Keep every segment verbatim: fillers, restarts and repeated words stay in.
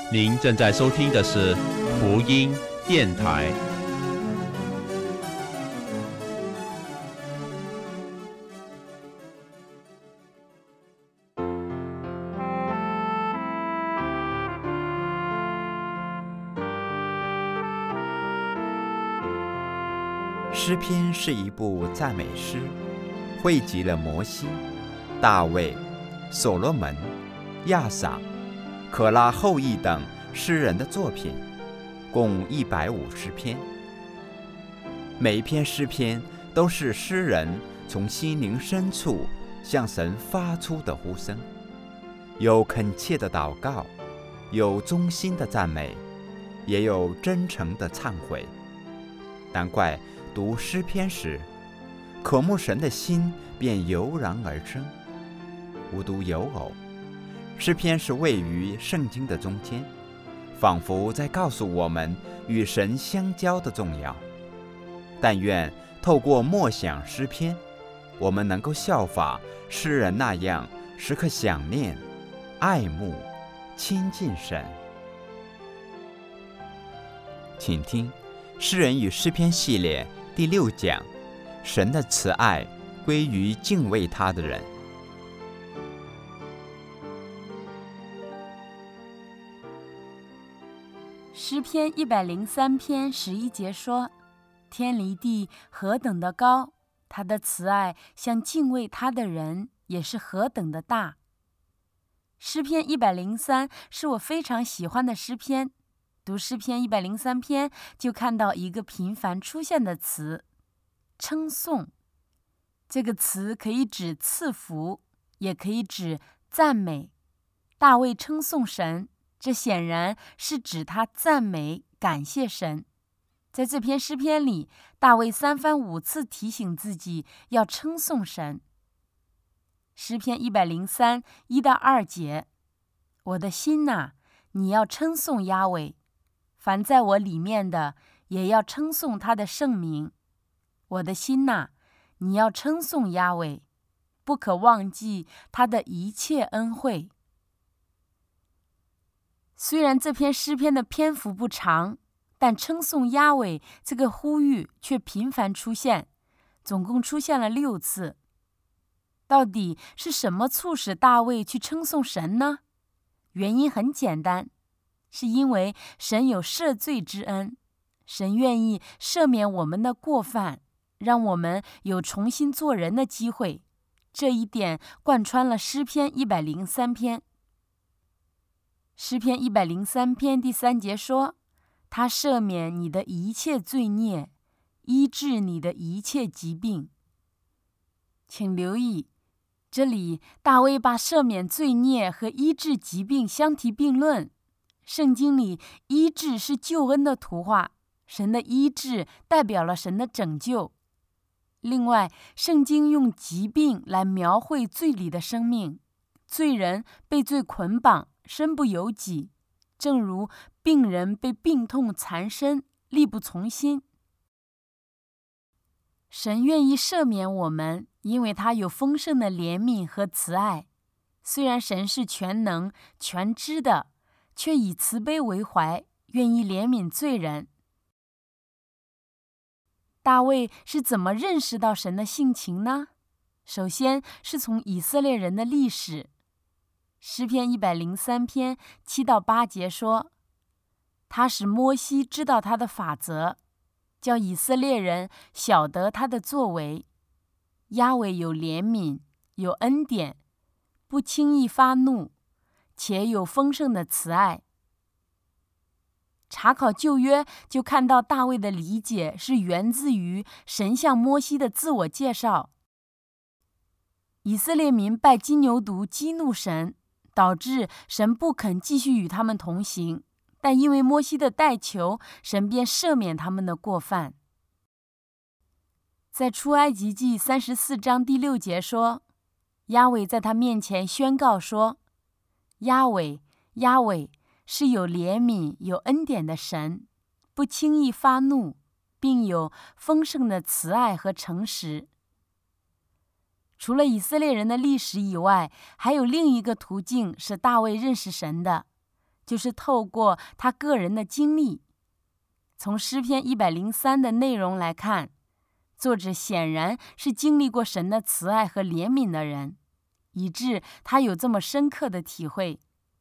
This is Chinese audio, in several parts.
您正在收听的是福音电台。 诗篇是一部赞美诗，汇集了摩西、大卫、所罗门、亚萨、可拉后裔等诗人的作品，共一百五十篇。每一篇诗篇都是诗人从心灵深处向神发出的呼声，有恳切的祷告，有衷心的赞美，也有真诚的忏悔。难怪读诗篇时，渴慕神的心便油然而生。无独有偶，诗篇是位于圣经的中间，仿佛在告诉我们与神相交的重要。但愿透过默想诗篇，我们能够效法诗人那样，时刻想念、爱慕、亲近神。请听诗人与诗篇系列第六讲，神的慈爱归于敬畏他的人。 诗篇一百零三篇十一节说：天离地何等的高，他的慈爱向敬畏他的人也是何等的大。诗篇一百零三是我非常喜欢的诗篇，读诗篇一百零三篇就看到一个频繁出现的词，称颂。这个词可以指赐福，也可以指赞美。大卫称颂神，这显然是指他赞美感谢神。在这篇诗篇里，大卫三番五次提醒自己要称颂神。诗篇一百零三一到二节：我的心哪，你要称颂押伟，凡在我里面的也要称颂他的圣名。我的心哪，你要称颂押伟，不可忘记他的一切恩惠。虽然这篇诗篇的篇幅不长，但称颂押伟这个呼吁却频繁出现，总共出现了六次。到底是什么促使大卫去称颂神呢？原因很简单，是因为神有赦罪之恩，神愿意赦免我们的过犯，让我们有重新做人的机会。这一点贯穿了诗篇一百零三篇。诗篇一百零三篇第三节说：他赦免你的一切罪孽，医治你的一切疾病。请留意，这里大卫把赦免罪孽和医治疾病相提并论。圣经里医治是救恩的图画，神的医治代表了神的拯救。另外，圣经用疾病来描绘罪里的生命，罪人被罪捆绑，身不由己，正如病人被病痛缠身，力不从心。神愿意赦免我们，因为他有丰盛的怜悯和慈爱。虽然神是全能全知的，却以慈悲为怀，愿意怜悯罪人。大卫是怎么认识到神的性情呢？首先是从以色列人的历史。诗篇一百零三篇七到八节说：他使摩西知道他的法则，叫以色列人晓得他的作为。押伟有怜悯，有恩典，不轻易发怒，且有丰盛的慈爱。查考旧约，就看到大卫的理解是源自于神向摩西的自我介绍。以色列民拜金牛犊激怒神，导致神不肯继续与他们同行，但因为摩西的代求，神便赦免他们的过犯。在出埃及记三十四章第六节说：押伟在他面前宣告说：押伟，押伟是有怜悯有恩典的神，不轻易发怒，并有丰盛的慈爱和诚实。除了以色列人的历史以外，还有另一个途径是大卫认识神的， 就是透过他个人的经历。从诗篇一百零三的内容来看，作者显然是经历过神的慈爱和怜悯的人，以致他有这么深刻的体会。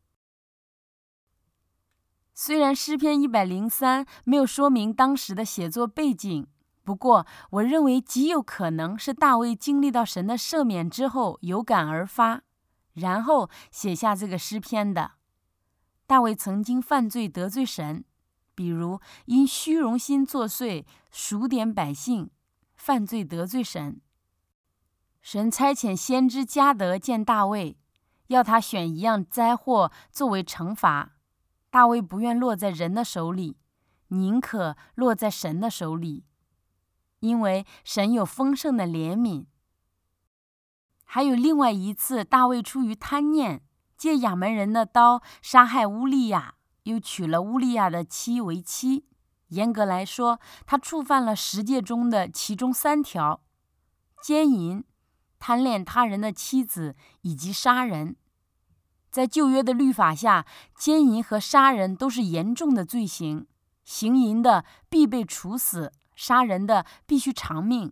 虽然诗篇一百零三没有说明当时的写作背景，不过我认为极有可能是大卫经历到神的赦免之后有感而发，然后写下这个诗篇的。大卫曾经犯罪得罪神，比如因虚荣心作祟，数点百姓，犯罪得罪神。神差遣先知迦得见大卫，要他选一样灾祸作为惩罚。大卫不愿落在人的手里，宁可落在神的手里，因为神有丰盛的怜悯。还有另外一次，大卫出于贪念，借亚门人的刀杀害乌利亚，又娶了乌利亚的妻为妻。严格来说，他触犯了十诫中的其中三条：奸淫、贪恋他人的妻子以及杀人。在旧约的律法下，奸淫和杀人都是严重的罪行，行淫的必被处死，杀人的必须偿命。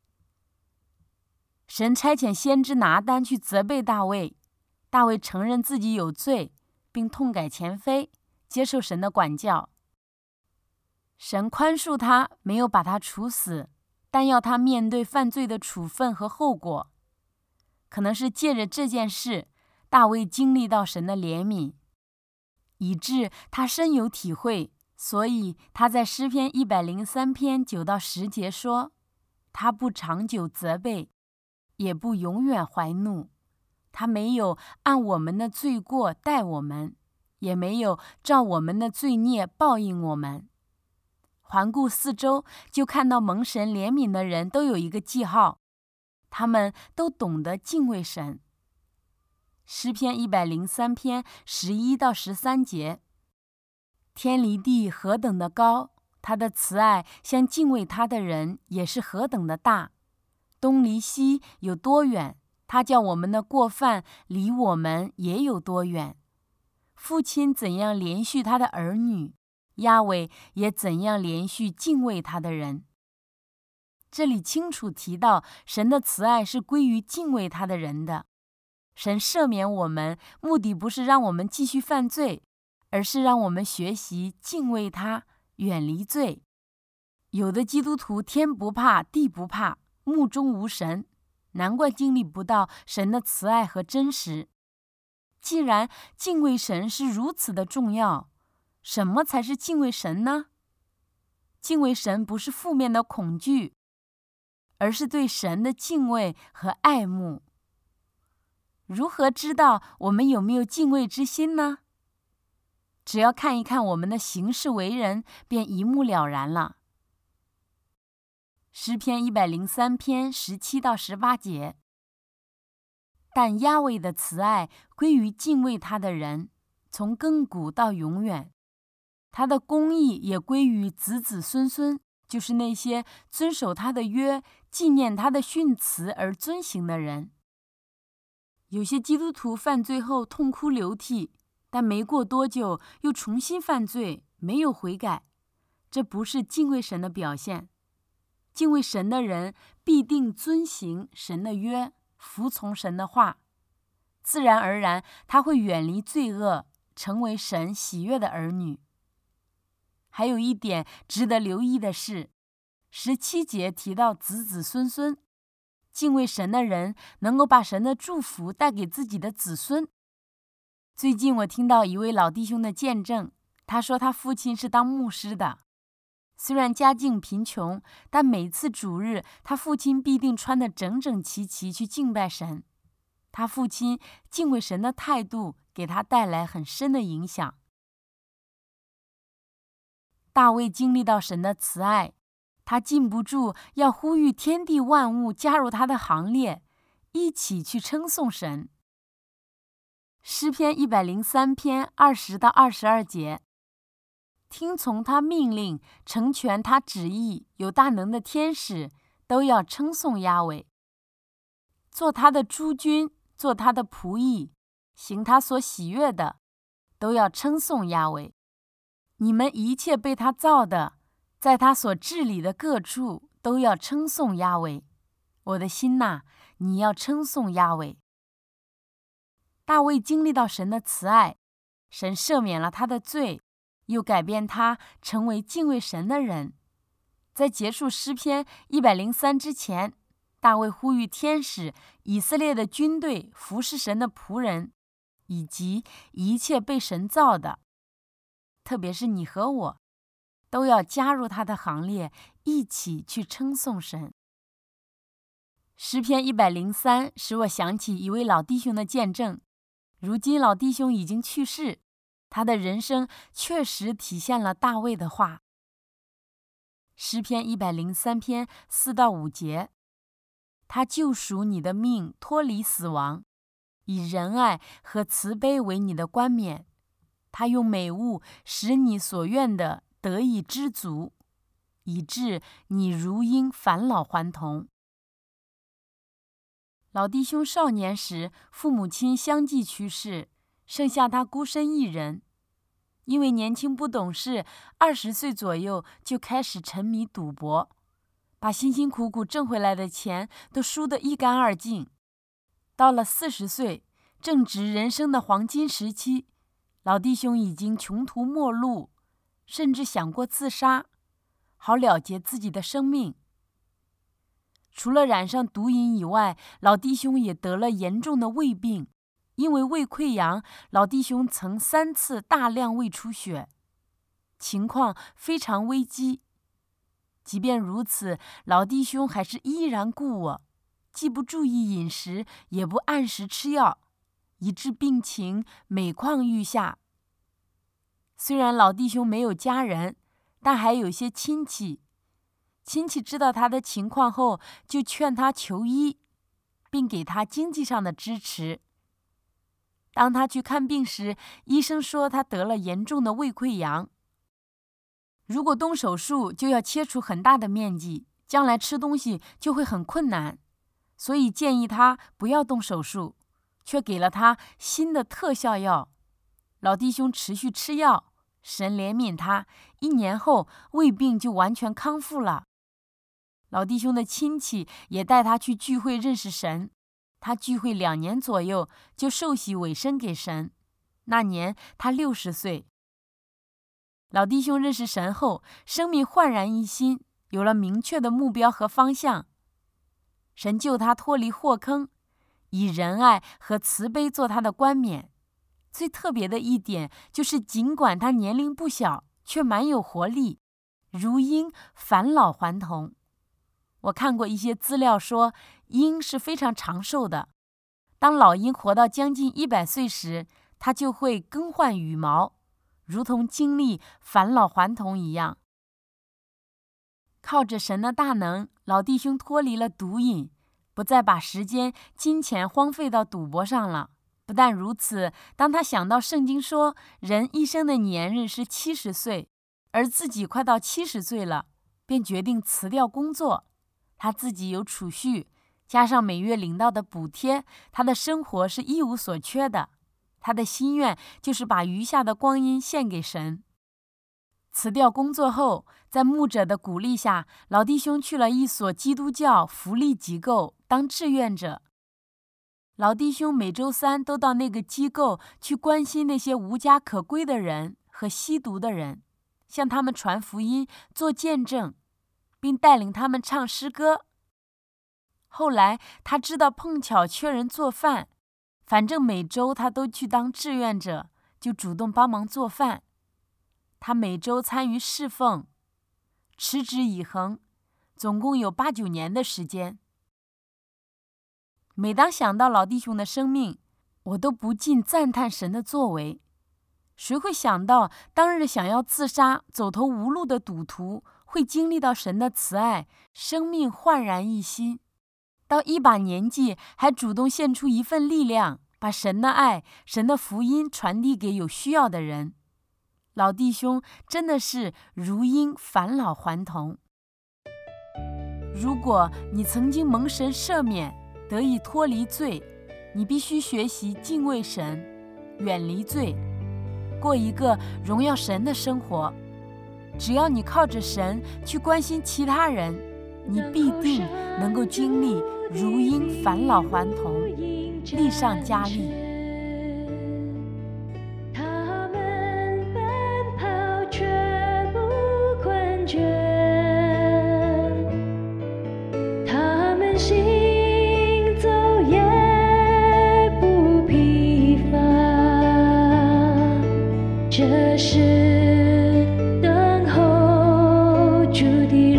神差遣先知拿单去责备大卫，大卫承认自己有罪，并痛改前非，接受神的管教。神宽恕他，没有把他处死，但要他面对犯罪的处分和后果。可能是借着这件事，大卫经历到神的怜悯，以致他深有体会，所以他在诗篇一百零三篇九到十节说：他不长久责备，也不永远怀怒，他没有按我们的罪过待我们，也没有照我们的罪孽报应我们。环顾四周，就看到蒙神怜悯的人都有一个记号，他们都懂得敬畏神。诗篇一百零三篇十一到十三节：天离地何等的高，他的慈爱向敬畏他的人也是何等的大。东离西有多远，他叫我们的过犯离我们也有多远。父亲怎样连续他的儿女，亚伟也怎样连续敬畏他的人。这里清楚提到，神的慈爱是归于敬畏他的人的。神赦免我们，目的不是让我们继续犯罪，而是让我们学习敬畏他，远离罪。有的基督徒天不怕地不怕，目中无神，难怪经历不到神的慈爱和真实。既然敬畏神是如此的重要，什么才是敬畏神呢？敬畏神不是负面的恐惧，而是对神的敬畏和爱慕。如何知道我们有没有敬畏之心呢？只要看一看我们的行事为人，便一目了然了。诗篇一百零三篇十七到十八节：但亚伟的慈爱归于敬畏他的人，从亘古到永远。他的公义也归于子子孙孙，就是那些遵守他的约、纪念他的训词而遵行的人。有些基督徒犯罪后痛哭流涕，但没过多久又重新犯罪，没有悔改，这不是敬畏神的表现。敬畏神的人必定遵行神的约，服从神的话，自然而然他会远离罪恶，成为神喜悦的儿女。还有一点值得留意的是，十七节提到子子孙孙，敬畏神的人能够把神的祝福带给自己的子孙。最近我听到一位老弟兄的见证，他说他父亲是当牧师的，虽然家境贫穷，但每次主日他父亲必定穿得整整齐齐去敬拜神。他父亲敬畏神的态度给他带来很深的影响。大卫经历到神的慈爱，他禁不住要呼吁天地万物加入他的行列，一起去称颂神。诗篇一百零三篇二十到二十二节：听从他命令，成全他旨意，有大能的天使都要称颂亚伟。做他的诸军，做他的仆役，行他所喜悦的， 都要称颂亚伟。你们一切被他造的，在他所治理的各处，都要称颂亚伟。我的心哪，你要称颂亚伟。大卫经历到神的慈爱，神赦免了他的罪，又改变他成为敬畏神的人。在结束诗篇一百零三之前，大卫呼吁天使、以色列的军队、服侍神的仆人，以及一切被神造的，特别是你和我，都要加入他的行列，一起去称颂神。诗篇一百零三使我想起一位老弟兄的见证。如今老弟兄已经去世，他的人生确实体现了大卫的话。诗篇一百零三篇四到五节，他救赎你的命，脱离死亡，以仁爱和慈悲为你的冠冕。他用美物使你所愿的得以知足，以致你如鹰返老还童。老弟兄少年时，父母亲相继去世，剩下他孤身一人。因为年轻不懂事，二十岁左右就开始沉迷赌博，把辛辛苦苦挣回来的钱都输得一干二净。到了四十岁，正值人生的黄金时期，老弟兄已经穷途末路，甚至想过自杀，好了结自己的生命。除了染上毒瘾以外，老弟兄也得了严重的胃病。因为胃溃疡，老弟兄曾三次大量胃出血，情况非常危机。即便如此，老弟兄还是依然故我，既不注意饮食，也不按时吃药，以致病情每况愈下。虽然老弟兄没有家人，但还有些亲戚。亲戚知道他的情况后，就劝他求医，并给他经济上的支持。当他去看病时，医生说他得了严重的胃溃疡，如果动手术就要切除很大的面积，将来吃东西就会很困难，所以建议他不要动手术，却给了他新的特效药。老弟兄持续吃药，神怜悯他，一年后胃病就完全康复了。老弟兄的亲戚也带他去聚会认识神，他聚会两年左右就受洗委身给神。那年他六十岁。老弟兄认识神后，生命焕然一新，有了明确的目标和方向。神救他脱离祸坑，以仁爱和慈悲做他的冠冕。最特别的一点就是，尽管他年龄不小，却蛮有活力，如鹰返老还童。我看过一些资料说，鹰是非常长寿的。当老鹰活到将近一百岁时，它就会更换羽毛，如同经历返老还童一样。靠着神的大能，老弟兄脱离了毒瘾，不再把时间、金钱荒废到赌博上了。不但如此，当他想到圣经说人一生的年日是七十岁，而自己快到七十岁了，便决定辞掉工作。他自己有储蓄，加上每月领到的补贴，他的生活是一无所缺的。他的心愿就是把余下的光阴献给神。辞掉工作后，在牧者的鼓励下，老弟兄去了一所基督教福利机构当志愿者。老弟兄每周三都到那个机构去关心那些无家可归的人和吸毒的人，向他们传福音，做见证，并带领他们唱诗歌。后来他知道碰巧缺人做饭，反正每周他都去当志愿者，就主动帮忙做饭。他每周参与侍奉，持之以恒，总共有八九年的时间。每当想到老弟兄的生命，我都不禁赞叹神的作为。谁会想到当日想要自杀、走投无路的赌徒，会经历到神的慈爱，生命焕然一新，到一把年纪还主动献出一份力量，把神的爱、神的福音传递给有需要的人。老弟兄真的是如鹰返老还童。如果你曾经蒙神赦免，得以脱离罪，你必须学习敬畏神，远离罪， 过一个荣耀神的生活。只要你靠着神去关心其他人，你必定能够经历如鹰返老还童，力上加力。 他们奔跑却不困倦，他们行走也不疲乏，这是等候主的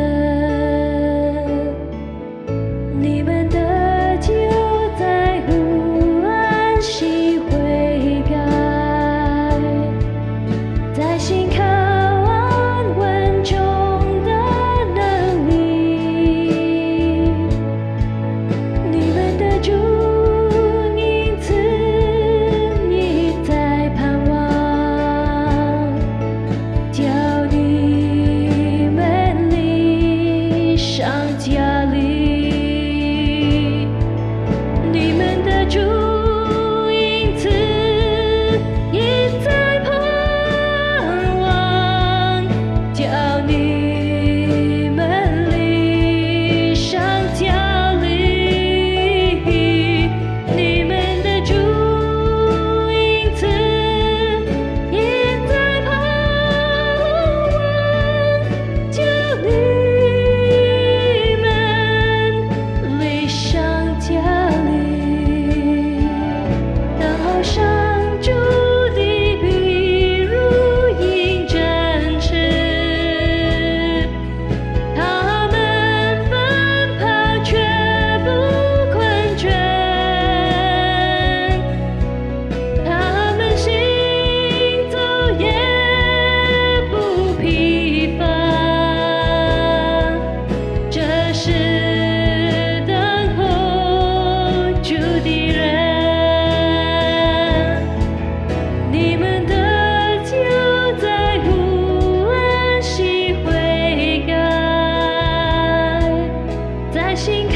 人，你们的救在乎安息悔改，在心靠安稳中的能力，你们的主因此一再盼望，叫你们力上加力，你们的主因此一再盼望，叫你们力上加力，你们的主因此一再盼望，叫你们力上加力，等候上主的必如鹰展翅，他们奔跑却不困倦，他们行走也不疲乏，这是等候主的人，你们的救在乎安息悔改，在心